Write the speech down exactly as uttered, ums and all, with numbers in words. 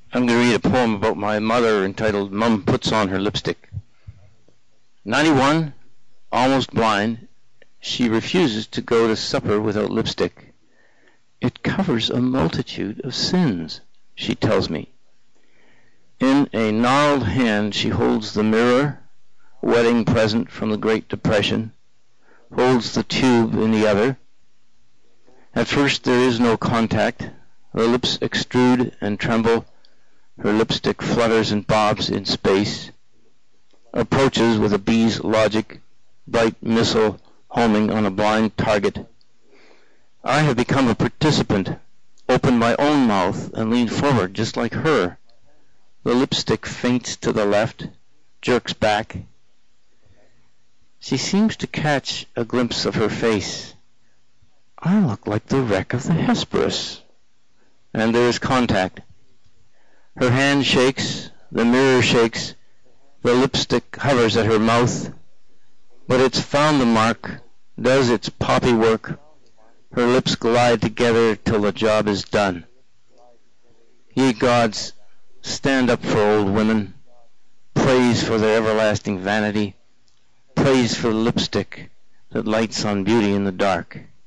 I'm going to read a poem about my mother entitled Mum Puts on Her Lipstick. ninety-one, almost blind, she refuses to go to supper without lipstick. It covers a multitude of sins, she tells me. In a gnarled hand she holds the mirror, wedding present from the Great Depression, holds the tube in the other. At first there is no contact. Her lips extrude and tremble. Her lipstick flutters and bobs in space, approaches with a bee's logic, bright missile homing on a blind target. I have become a participant, open my own mouth and lean forward just like her. The lipstick feints to the left, jerks back. She seems to catch a glimpse of her face. I look like the wreck of the Hesperus. And there is contact. Her hand shakes, the mirror shakes, the lipstick hovers at her mouth, but it's found the mark, does its poppy work. Her lips glide together till the job is done. Ye gods, stand up for old women, praise for their everlasting vanity, praise for the lipstick that lights on beauty in the dark.